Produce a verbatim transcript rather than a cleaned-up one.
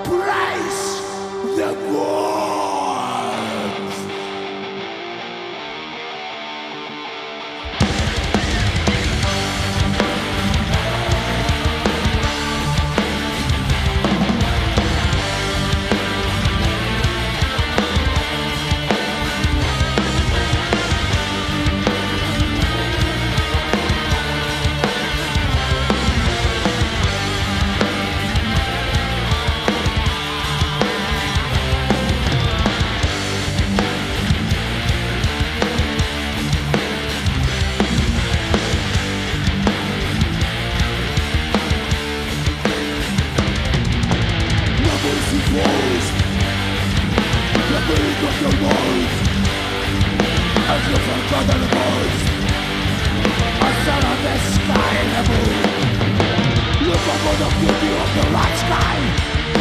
Praise the gods! Falls, the beat of your voice, as you forgotten voice, a son of the sky and the moon. Look upon the beauty of the right sky.